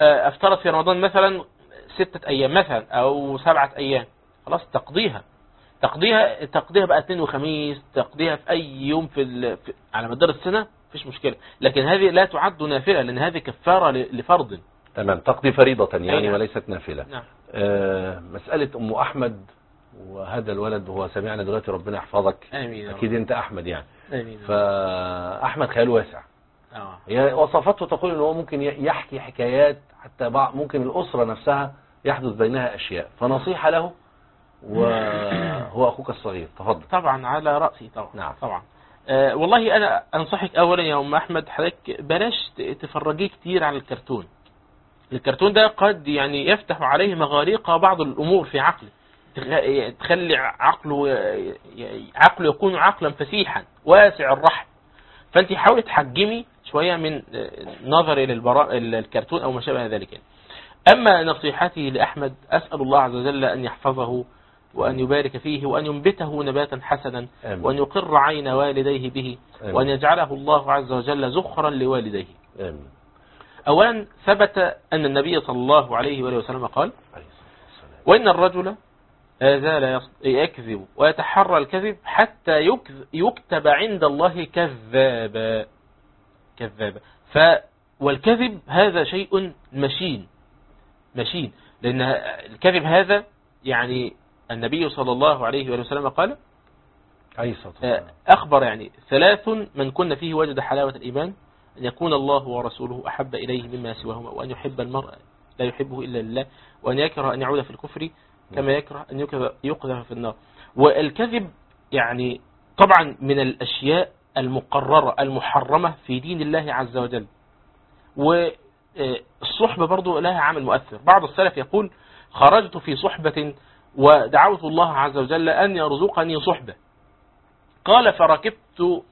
Speaker 3: افترض في رمضان مثلا ستة ايام مثلا او سبعة ايام، خلاص تقضيها تقضيها تقضيها بقى اثنين وخميس، تقضيها في اي يوم في, ال... في على مدار السنة مفيش مشكلة، لكن هذه لا تعد نافلة لان هذه كفارة لفرض.
Speaker 2: تمام، تقضي فريضة يعني
Speaker 3: أيوة.
Speaker 2: وليست نافلة.
Speaker 3: نعم.
Speaker 2: آه مسألة ام احمد وهذا الولد هو سمعنا دلوقتي، ربنا يحفظك.
Speaker 3: امين.
Speaker 2: اكيد انت احمد يعني.
Speaker 3: امين.
Speaker 2: فاحمد خيال واسع.
Speaker 3: اه
Speaker 2: هي وصفته تقول ان هو ممكن يحكي حكايات، حتى بعض ممكن الاسرة نفسها يحدث بينها اشياء، فنصيحة له وهو اخوك الصغير. تفضل.
Speaker 3: طبعا على رأسي طبعا.
Speaker 2: نعم.
Speaker 3: طبعا أه والله انا انصحك اولا يا ام احمد، حضرتك بلاش تفرجيه كتير على الكرتون. الكرتون ده قد يعني يفتح عليه مغاريق بعض الامور في عقله، تخلي عقله عقله يكون عقلا فسيحا واسع الرحم. فانت حاولي تحجمي شوية من نظر الى البراء الكرتون او ما شابه ذلك. اما نصيحتي لاحمد، اسال الله عز وجل ان يحفظه وأن يبارك فيه وأن ينبته نباتا حسنا،
Speaker 2: آمين.
Speaker 3: وأن يقر عين والديه به،
Speaker 2: آمين.
Speaker 3: وأن يجعله الله عز وجل زخرا لوالديه.
Speaker 2: آمين.
Speaker 3: أولا ثبت أن النبي صلى الله عليه وآله وسلم قال: وإن الرجل زال يكذب ويتحرى الكذب حتى يكتب عند الله كذابا كذابا. ف والكذب هذا شيء مشين مشين لأن الكذب هذا يعني النبي صلى الله عليه وآله وسلم قال أخبر يعني ثلاث من كن فيه وجد حلاوة الإيمان: أن يكون الله ورسوله أحب إليه مما سواهما، وأن يحب المرء لا يحبه إلا لله، وأن يكره أن يعود في الكفر كما يكره أن يقذف في النار. والكذب يعني طبعا من الأشياء المقررة المحرمة في دين الله عز وجل. والصحبة برضو لها عامل مؤثر. بعض السلف يقول: خرجت في صحبة ودعوت الله عز وجل أن يرزقني صحبة. قال: فركبت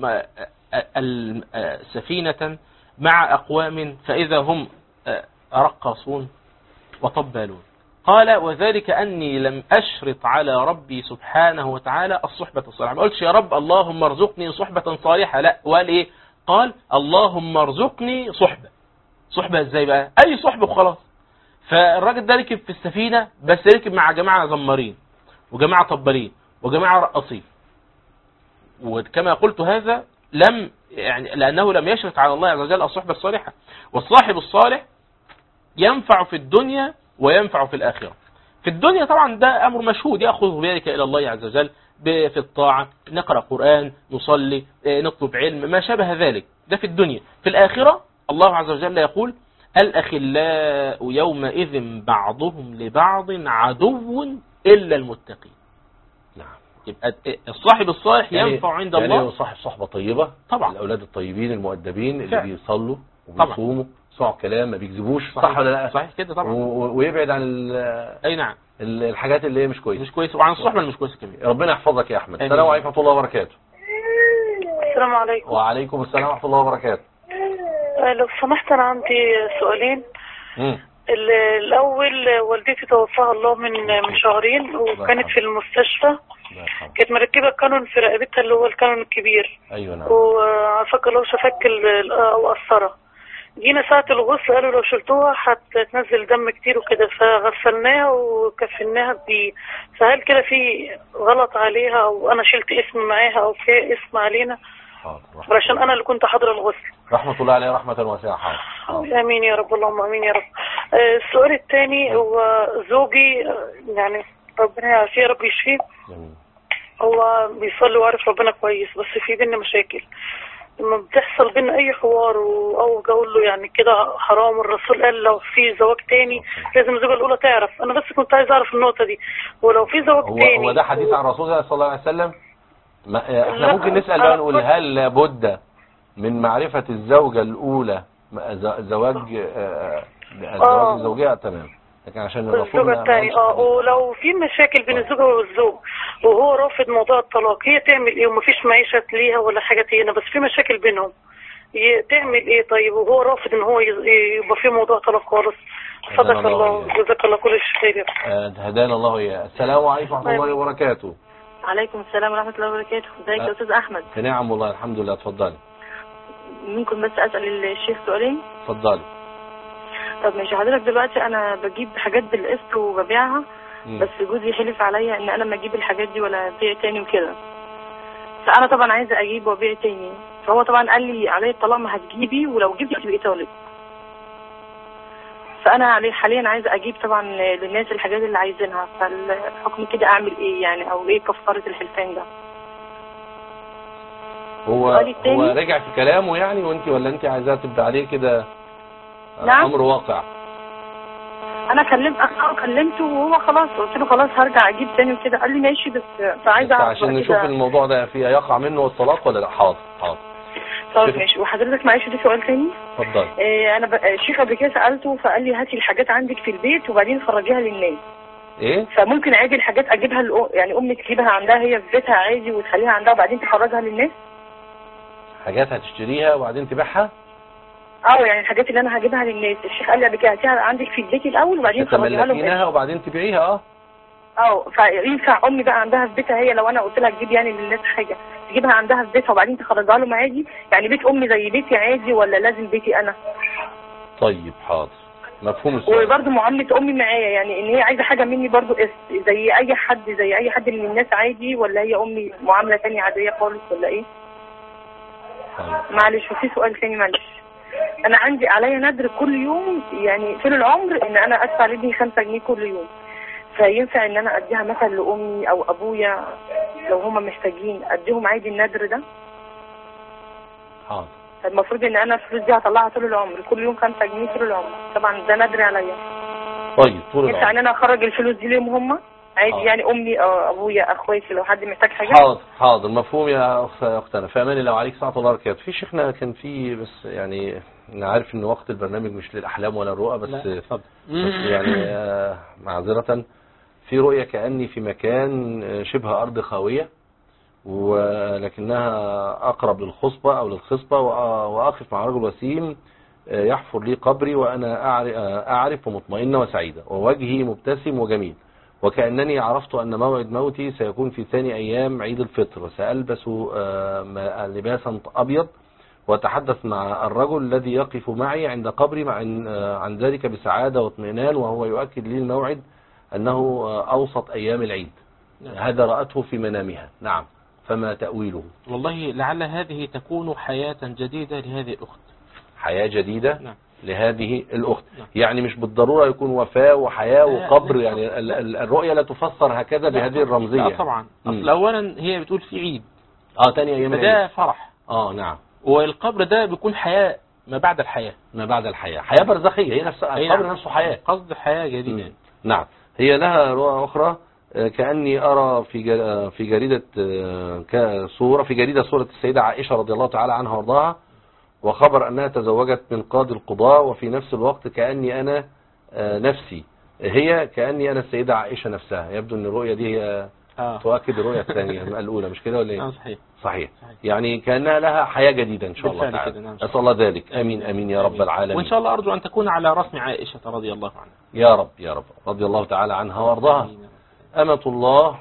Speaker 3: سفينة مع أقوام فإذا هم رقصون وطبالون. قال: وذلك أني لم أشرط على ربي سبحانه وتعالى الصحبة الصالحة. ما قلتش يا رب اللهم ارزقني صحبة صالحة، لا، وقال إيه؟ قال: اللهم ارزقني صحبة. صحبة إزاي بقى؟ أي صحبة وخلاص. فالراجل ده ركب في السفينة، بس ركب مع جماعة زمارين وجماعة طبالين وجماعة رقصين. وكما قلت هذا لم يعني لأنه لم يشرط على الله عز وجل الصحبة الصالحة. والصاحب الصالح ينفع في الدنيا وينفع في الآخرة. في الدنيا طبعا ده أمر مشهود، يأخذ بذلك إلى الله عز وجل في الطاعة، نقرأ قرآن، نصلي، نطلب علم، ما شابه ذلك، ده في الدنيا. في الآخرة الله عز وجل يقول: الأخلاء يومئذ بعضهم لبعض عدو إلا المتقين.
Speaker 2: نعم.
Speaker 3: يبقى الصاحب الصالح
Speaker 2: يعني
Speaker 3: ينفع عند
Speaker 2: يعني
Speaker 3: الله.
Speaker 2: يعني صاحب صحبة طيبة
Speaker 3: طبعا.
Speaker 2: الأولاد الطيبين المؤدبين اللي
Speaker 3: فعلا.
Speaker 2: بيصلوا وبيصوموا، يسمعوا كلام، ما بيكذبوش، صح ولا لا؟
Speaker 3: صحيح كده طبعا.
Speaker 2: و... ويبعد عن
Speaker 3: أي نعم
Speaker 2: الحاجات اللي هي مش كويسة
Speaker 3: مش كويسة، وعن الصحبة اللي مش كويسة كمان.
Speaker 2: ربنا يحفظك يا أحمد. السلام عليكم ورحمة الله وبركاته.
Speaker 5: السلام عليكم.
Speaker 2: وعليكم السلام ورحمة الله وبركاته.
Speaker 5: لو سمحت أنا عندي سؤالين.
Speaker 2: مم.
Speaker 5: الأول، والدتي توفاها الله من من شهرين وكانت في المستشفى، كانت مركبة كانون في رقبتها اللي هو الكانون الكبير.
Speaker 2: أيوة نعم.
Speaker 5: وعفاك الله شفك أو قصرة. جينا ساعة الغسل قالوا لو شلتوها هتنزل دم كتير وكده، فغسلناها وكفناها بيه. فهل كده في غلط عليها أو أنا شلت اسم معاها أو في اسم علينا؟ علشان أنا اللي كنت حاضرة الغسل.
Speaker 2: رحمة الله عليه رحمة واسعة. حاضر.
Speaker 5: آمين يا رب، اللهم آمين يا رب. السؤال الثاني هو زوجي يعني ربنا يعافيه يا رب يشفيه. هو بيصلي وعارف ربنا كويس، بس في بينا مشاكل. لما بتحصل بينا اي حوار او اقول له يعني كده حرام، الرسول قال لو في زواج تاني لازم الزوجه الاولى تعرف. انا بس كنت عايز اعرف النقطه دي، ولو في زواج
Speaker 2: هو
Speaker 5: تاني.
Speaker 2: هو ده حديث عن الرسول صلى الله عليه وسلم. ما احنا ممكن نسال بقى نقول: هل لابد من معرفه الزوجه الاولى زواج الزواج الزوجيه؟ تمام. لكن عشان
Speaker 5: الزوجه الثانيه اه ولو في مشاكل بين الزوجه والزوج وهو رافض موضوع الطلاق، هي تعمل ايه؟ ومفيش معيشه ليها ولا حاجه هنا، بس في مشاكل بينهم، تعمل ايه طيب وهو رافض ان هو يبقى في موضوع طلاق خالص؟ صدق الله جزاك الله كل خير.
Speaker 2: هدانا الله وياه. السلام عليكم ورحمه الله وبركاته.
Speaker 10: عليكم السلام ورحمه الله وبركاته. ازيك يا استاذ احمد؟
Speaker 2: نعم والله الحمد لله. اتفضلي.
Speaker 10: ممكن بس اسال الشيخ سؤالين؟
Speaker 2: اتفضلي.
Speaker 10: طب ماشي حضرتك، دلوقتي انا بجيب حاجات بالقسط وببيعها،
Speaker 2: مم.
Speaker 10: بس جوزي حلف عليا ان انا ما اجيب الحاجات دي ولا ابيع تاني وكده، فانا طبعا عايزه اجيب وابيع تاني، فهو طبعا قال لي علي الطلاق ما هتجيبي، ولو جبتي هتبقي طالق. فانا علي حاليا عايزه اجيب طبعا للناس الحاجات اللي عايزينها، فالحكم كده اعمل ايه يعني، او ايه كفاره الحلفان ده؟
Speaker 2: هو هو رجع في كلامه يعني، وانت ولا انت عايزاه تبقى عليه كده
Speaker 10: نعم؟
Speaker 2: امر واقع؟
Speaker 10: انا كلمت اخ كلمته وهو خلاص، قلت له خلاص هرجع اجيب تاني وكده، قال لي ماشي، بس فعايزه اعرف
Speaker 2: عشان نشوف الموضوع ده فيه يقع منه الطلاق ولا لا. حاضر حاضر.
Speaker 10: طيب ماشي. وحضرتك معلش في سؤال تاني.
Speaker 2: اتفضل.
Speaker 10: إيه، انا ب... الشيخ قبل كده سالته فقال لي هاتي الحاجات عندك في البيت وبعدين فرجيها للناس.
Speaker 2: ايه؟
Speaker 10: فممكن عادي الحاجات اجيبها لأ... يعني امي تجيبها عندها هي في بيتها عادي وتخليها عندها وبعدين تخرجها للناس؟
Speaker 2: حاجات هتشتريها وبعدين تبيعها؟
Speaker 10: اه يعني الحاجات اللي انا هجيبها للناس، الشيخ قال لي قبل كده هاتيها عندك في البيت الاول وبعدين خرجيها لهم.
Speaker 2: تملكينها وبعدين تبيعيها. اه
Speaker 10: اه فينفع امي بقى عندها في بيتها هي، لو انا قلت لها تجيب يعني للناس حاجه تجيبها عندها في بيتها وبعدين تخرجها لهم عادي؟ يعني بيت امي زي بيتي عادي ولا لازم بيتي انا؟
Speaker 2: طيب حاضر، مفهوم السؤال.
Speaker 10: وبرده معامله امي معايا، يعني ان هي عايزه حاجه مني برده قسط زي اي حد زي اي حد من الناس عادي، ولا هي امي معامله ثانيه عاديه خالص ولا ايه؟
Speaker 2: طيب.
Speaker 10: معلش وفي سؤال ثاني معلش، انا عندي عليا ندر كل يوم يعني طول العمر ان انا ادفع لابني خمسة جنيه كل يوم، فينفع ان انا اديها مثلا لامي او ابويا لو هما محتاجين اديهم عادي الندر ده؟
Speaker 2: حاضر.
Speaker 10: المفروض ان انا الفلوس دي هطلعها طول العمر كل يوم خمسة جنيه طول العمر، طبعا ده ندر عليا.
Speaker 2: طيب طول العمر
Speaker 10: ينفع ان انا اخرج الفلوس دي ليهم هما عادي؟ حاضر. يعني امي او ابويا اخواتي لو حد محتاج حاجه.
Speaker 2: حاضر حاضر مفهوم يا اخت اختنا. في امان الله وعليك ساعه الله بركاته. في شيخنا كان في بس يعني انا عارف ان وقت البرنامج مش للاحلام ولا الرؤى، بس, بس يعني آه معذره، في رؤيه كاني في مكان شبه ارض خاويه ولكنها اقرب للخصبه او للخصبه، واقف مع رجل وسيم يحفر لي قبري وانا اعرف ومطمئنه وسعيده ووجهي مبتسم وجميل، وكأنني عرفت أن موعد موتي سيكون في ثاني أيام عيد الفطر، وسألبس لباسا أبيض وأتحدث مع الرجل الذي يقف معي عند قبري مع عن ذلك بسعادة واطمئنان، وهو يؤكد لي الموعد أنه أوسط أيام العيد. نعم. هذا رأته في منامها. نعم، فما تأويله؟
Speaker 3: والله لعل هذه تكون حياة جديدة لهذه الأخت.
Speaker 2: حياة جديدة؟
Speaker 3: نعم.
Speaker 2: لهذه الأخت. نعم. يعني مش بالضرورة يكون وفاة وحياة وقبر، يعني الرؤية لا تفسر هكذا بهذه الرمزية.
Speaker 3: لا طبعا. أصل أولا هي بتقول في عيد،
Speaker 2: اه تاني أيام العيد
Speaker 3: ده فرح.
Speaker 2: اه نعم.
Speaker 3: والقبر ده بيكون حياة ما بعد الحياة.
Speaker 2: ما بعد الحياة، حياة برزخية هي نفسها، القبر
Speaker 3: نعم.
Speaker 2: نفسه حياة،
Speaker 3: قصد حياة جديدة.
Speaker 2: مم. نعم. هي لها رؤى أخرى كأني أرى في في جريدة صورة في جريدة صورة السيدة عائشة رضي الله تعالى عنها وارضاها، وخبر أنها تزوجت من قاضي القضاء، وفي نفس الوقت كأني أنا نفسي هي كأني أنا السيدة عائشة نفسها. يبدو أن الرؤية دي هي آه. تؤكد الرؤية الثانية الأولى، مش كده ولا إيه؟
Speaker 3: آه صحيح.
Speaker 2: صحيح. صحيح. يعني كأنها لها حياة جديدة إن شاء الله تعالى.
Speaker 3: نعم.
Speaker 2: أسأل الله ذلك. أمين أمين يا رب العالمين.
Speaker 3: وإن شاء الله أرجو أن تكون على رسم عائشة رضي الله عنها.
Speaker 2: يا رب يا رب رضي الله تعالى عنها وارضاها. أمة الله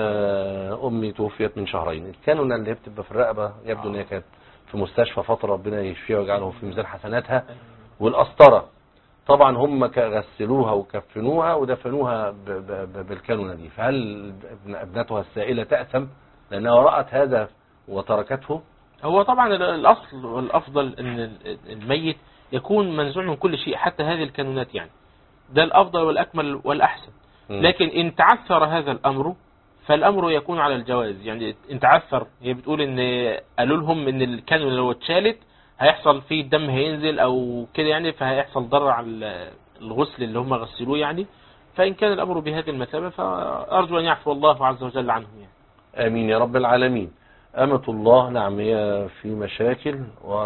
Speaker 2: أمي توفيت من شهرين. كانوا اللي هي بتبقى في الرقبة يبدو أن هي كانت في مستشفى فترة، ربنا يشفيها ويجعله في ميزان حسناتها. والقسطرة طبعا هم غسلوها وكفنوها ودفنوها بالكانونة دي، فهل ابنتها السائلة تأثم لأنها رأت هذا وتركته؟
Speaker 3: هو طبعا الأصل والأفضل أن الميت يكون منزوع من كل شيء حتى هذه الكانونات، يعني ده الأفضل والأكمل والأحسن. لكن إن تعثر هذا الأمر فالأمر يكون على الجواز. يعني إن تعثر، هي بتقول إن قالوا لهم إن الكانون لو اتشالت هيحصل فيه الدم هينزل أو كده، يعني فهيحصل ضرر على الغسل اللي هم غسلوه يعني. فإن كان الأمر بهذه المثابة فأرجو أن يعفو الله عز وجل عنهم يعني.
Speaker 2: آمين يا رب العالمين. أمة الله نعم هي في مشاكل،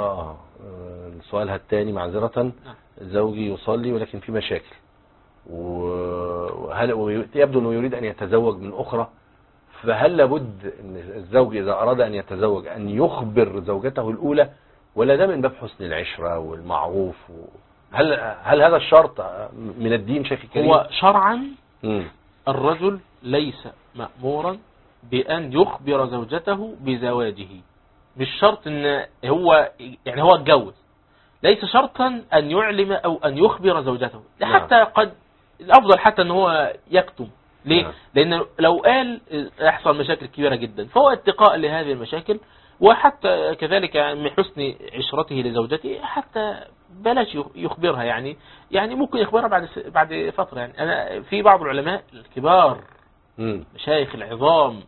Speaker 2: وسؤالها الثاني معذرة زوجي يصلي ولكن في مشاكل، وهل يبدو أنه يريد أن يتزوج من أخرى، فهل لابد أن الزوج إذا أراد أن يتزوج أن يخبر زوجته الأولى، ولا ده من باب حسن العشرة والمعروف؟ هل هل هذا الشرط من الدين شيخ الكريم؟
Speaker 3: هو شرعا
Speaker 2: م.
Speaker 3: الرجل ليس مأمورا بأن يخبر زوجته بزواجه، مش شرط ان هو يعني هو اتجوز، ليس شرطا أن يعلم أو أن يخبر زوجته،
Speaker 2: نعم.
Speaker 3: حتى قد الأفضل حتى أن هو يكتم. ليه؟
Speaker 2: نعم.
Speaker 3: لأن لو قال يحصل مشاكل كبيرة جدا، فهو اتقاء لهذه المشاكل، وحتى كذلك من حسن عشرته لزوجته حتى بلاش يخبرها. يعني يعني ممكن يخبرها بعد بعد فترة. يعني أنا في بعض العلماء الكبار
Speaker 2: مم.
Speaker 3: مشايخ العظام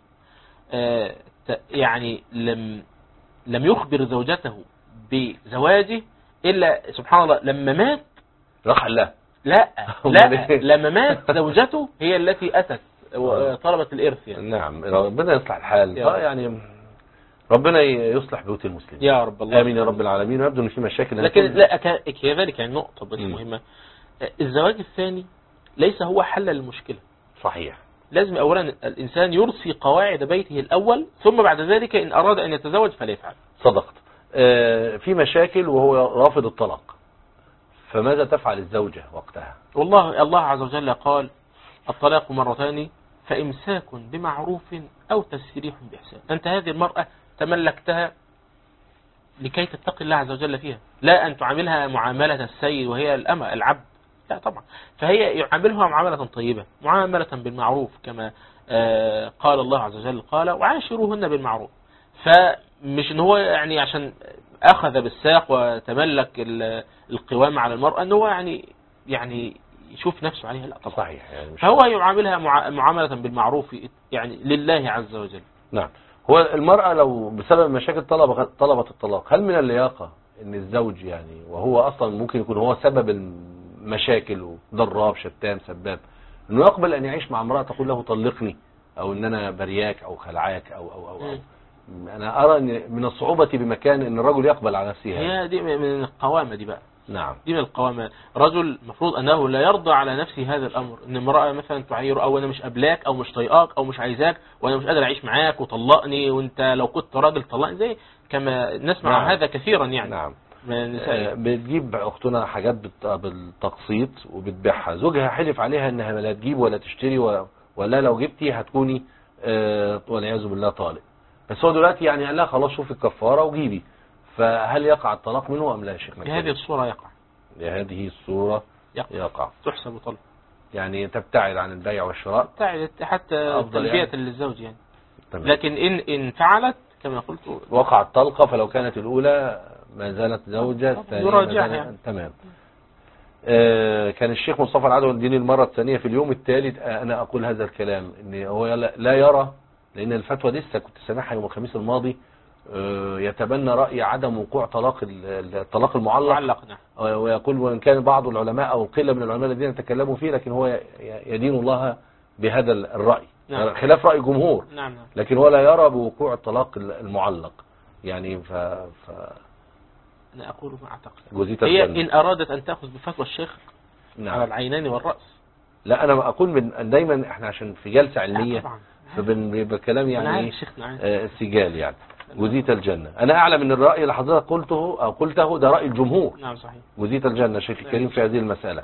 Speaker 3: آه يعني لم لم يخبر زوجته بزواجه إلا سبحان الله لما مات
Speaker 2: راح لا
Speaker 3: لا لا لما مات زوجته هي التي أتت وطلبت الإرث. يعني
Speaker 2: نعم، ربنا يصلح الحال. يعني ربنا يصلح بيوت المسلمين
Speaker 3: يا رب. الله
Speaker 2: آمين يا رب العالمين. ويبدو ان في مشاكل،
Speaker 3: لكن لا كذلك يعني نقطة بس مهمة. الزواج الثاني ليس هو حل للمشكلة.
Speaker 2: صحيح.
Speaker 3: لازم أولا الإنسان يرسي قواعد بيته الأول، ثم بعد ذلك إن أراد أن يتزوج فليفعل.
Speaker 2: صدقت. آه في مشاكل وهو رافض الطلاق، فماذا تفعل الزوجة وقتها؟
Speaker 3: والله الله عز وجل قال الطلاق مرتان فإمساك بمعروف أو تسريح بإحسان. أنت هذه المرأة تملكتها لكي تتقي الله عز وجل فيها، لا أن تعاملها معاملة السيد وهي الأمة العبد، لا طبعا. فهي يعاملها معاملة طيبة، معاملة بالمعروف كما قال الله عز وجل قال وعاشروهن بالمعروف. فمش ان هو يعني عشان أخذ بالساق وتملك القوام على المرأة ان هو يعني يعني يشوف نفسه عليها، لا طبعا.
Speaker 2: صحيح. يعني
Speaker 3: فهو يعاملها معاملة بالمعروف يعني لله عز وجل.
Speaker 2: نعم. هو المرأة لو بسبب مشاكل طلبت طلبت الطلاق، هل من اللياقة ان الزوج يعني وهو اصلا ممكن يكون هو سبب المشاكل وضراب شتام سباب، انه يقبل ان يعيش مع امرأة تقول له طلقني او ان انا برياك او خلعاك او او او, أو. انا ارى ان من الصعوبة بمكان ان الرجل يقبل على نفسه.
Speaker 3: هي دي من القوامة دي بقى.
Speaker 2: نعم.
Speaker 3: دي من القوامة. رجل مفروض أنه لا يرضى على نفسه هذا الأمر، إن امرأة مثلا تعير أو أنا مش قبلاك أو مش طايقاك أو مش عايزاك وأنا مش قادر أعيش معاك وطلقني، وأنت لو كنت راجل طلقني، زي كما نسمع
Speaker 2: نعم.
Speaker 3: هذا كثيرا يعني.
Speaker 2: نعم.
Speaker 3: من النساء.
Speaker 2: بتجيب أختنا حاجات بالتقسيط وبتبيعها، زوجها حلف عليها إنها لا تجيب ولا تشتري ولا لو جبتي هتكوني والعياذ بالله طالق. بس هو دلوقتي يعني قال لها خلاص شوفي الكفارة وجيبي، فهل يقع الطلاق منه أم لا يا شيخ؟
Speaker 3: بهذه الصورة يقع.
Speaker 2: بهذه الصورة يقع, يقع.
Speaker 3: تحسب طلق.
Speaker 2: يعني تبتعد عن البيع والشراء،
Speaker 3: تبتعد حتى تلبية يعني للزوج يعني.
Speaker 2: تمام.
Speaker 3: لكن إن إن فعلت كما قلت
Speaker 2: وقع الطلقة، فلو كانت الأولى ما زالت زوجة، الثانية
Speaker 3: يعني.
Speaker 2: تمام. آه كان الشيخ مصطفى العدوي الديني المرة الثانية في اليوم الثالث آه أنا أقول هذا الكلام، إن هو لا يرى، لأن الفتوى لسه كنت سامعها يوم الخميس الماضي، آه يتبنى رأي عدم وقوع طلاق الطلاق المعلق.
Speaker 3: معلق نعم.
Speaker 2: ويقول وإن كان بعض العلماء أو القلة من العلماء الذين تكلموا فيه، لكن هو يدين الله بهذا الرأي. نعم. خلاف رأي جمهور.
Speaker 3: نعم.
Speaker 2: لكن هو لا يرى بوقوع الطلاق المعلق. يعني ف, ف...
Speaker 3: أنا أقول ما أعتقد. هي إن أرادت أن تأخذ بفتوى الشيخ نعم. على العينين والرأس.
Speaker 2: لا أنا أقول من دايما إحنا عشان في جلسة علمية فبنبقى كلام يعني آه سجال يعني جزيت الجنة. أنا أعلم أن الرأي اللي حضرتك قلته أو قلته ده رأي الجمهور.
Speaker 3: نعم صحيح.
Speaker 2: جزيت الجنة شيخ الكريم في هذه المسألة.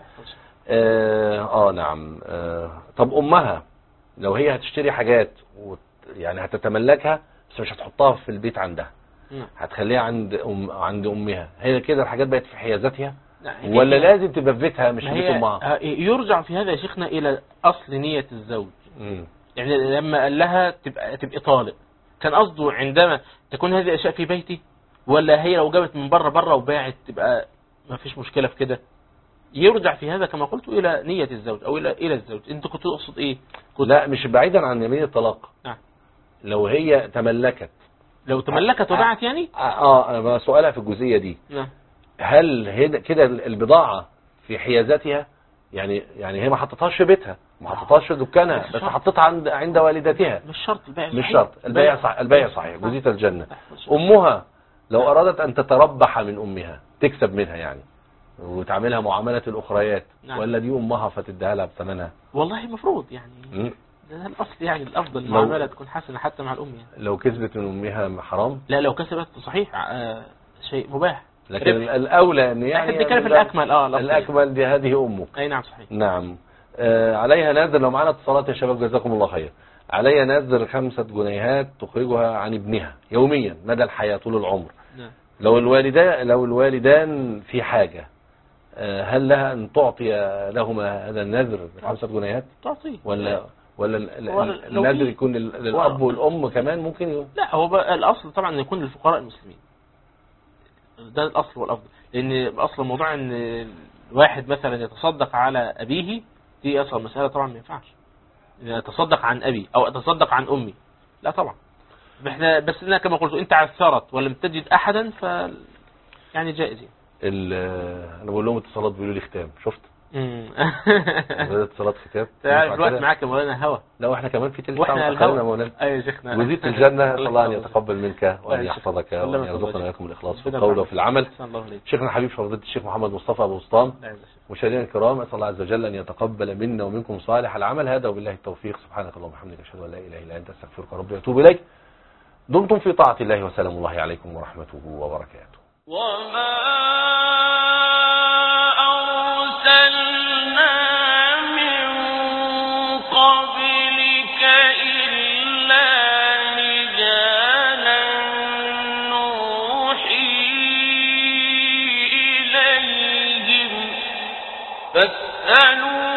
Speaker 2: آه, آه نعم. آه طب أمها لو هي هتشتري حاجات يعني هتتملكها بس مش هتحطها في البيت عندها، هتخليها عند أم عند أمها، هي كده الحاجات بقت في حيازاتها ولا لازم تبقى في بيتها مش في بيت أمها؟
Speaker 3: يرجع في هذا يا شيخنا إلى أصل نية الزوج. م. يعني لما قال لها تبقى تبقى طالق، كان قصده عندما تكون هذه الأشياء في بيتي، ولا هي لو جابت من بره بره وباعت تبقى ما فيش مشكلة في كده؟ يرجع في هذا كما قلت إلى نية الزوج أو إلى إلى الزوج. أنت كنت تقصد إيه؟ كنت
Speaker 2: لا مش بعيدا عن يمين الطلاق.
Speaker 3: نعم.
Speaker 2: لو هي تملكت
Speaker 3: لو تملكت وباعت يعني
Speaker 2: اه اه سؤالها في الجزئيه دي.
Speaker 3: نعم.
Speaker 2: هل كده البضاعه في حيازاتها؟ يعني يعني هي ما حطتهاش في بيتها، ما حطتهاش في دكانها، بس حطتها عند عند والدتها.
Speaker 3: مش شرط البيع.
Speaker 2: مش شرط البيع صحيح. البيع صحيح. جزيت الجنه. امها لو ارادت ان تتربح من امها تكسب منها يعني وتعملها معامله الاخريات. نعم. ولا دي امها فتديها لها بثمنها؟
Speaker 3: والله المفروض يعني م? ده الاصل يعني الافضل المعامله تكون حسنه حتى مع الام يعني.
Speaker 2: لو كسبت من امها حرام؟
Speaker 3: لا لو كسبت صحيح آه شيء مباح،
Speaker 2: لكن ربح. الاولى ان يعني
Speaker 3: دي كان في الاكمل اه
Speaker 2: الاكمل دي هذه امك.
Speaker 3: اي نعم صحيح.
Speaker 2: نعم. آه عليها نذر، لو معانا اتصالات يا شباب جزاكم الله خير. عليها نذر خمسة جنيهات تخرجها عن ابنها يوميا مدى الحياه طول العمر.
Speaker 3: نعم.
Speaker 2: لو الوالدان لو الوالدان في حاجة، هل لها أن تعطي لهما هذا النذر بخمسة جنيهات؟
Speaker 3: تعطيه
Speaker 2: ولا ولا النذر يكون للأب والأم كمان ممكن يكون؟
Speaker 3: لا، هو بقى الأصل طبعا أن يكون للفقراء المسلمين، ده الأصل والأفضل. لأن أصل الموضوع أن الواحد مثلا يتصدق على أبيه، دي أصل مسألة طبعا ما ينفعش يتصدق عن أبي أو أتصدق عن أمي، لا طبعا. احنا بس إنها كما قلت أنت عثرت ولم تجد أحدا ف يعني جائز.
Speaker 2: انا بقول لهم اتصالات بيقولوا لي ختام، شفت؟
Speaker 3: امم
Speaker 2: اتصالات ختام.
Speaker 3: تعرف الوقت معاك يا مولانا هوا.
Speaker 2: لا واحنا كمان في تلت
Speaker 3: ساعه
Speaker 2: متاخرين يا مولانا.
Speaker 3: ايوه يا شيخنا.
Speaker 2: وزيد الجنه، الله ان يتقبل منك وان يحفظك وان يرزقنا وياكم الاخلاص في القول وفي العمل. شيخنا الحبيب فضيله الشيخ محمد مصطفى ابو بسطام. مشاهدينا الكرام، اسال الله عز وجل ان يتقبل منا ومنكم صالح العمل. هذا وبالله التوفيق. سبحانك اللهم وبحمدك، اشهد ان لا اله الا انت، استغفرك ربي واتوب اليك. دمتم في طاعه الله، وسلام الله عليكم ورحمته وبركاته.
Speaker 1: وما فاسألوا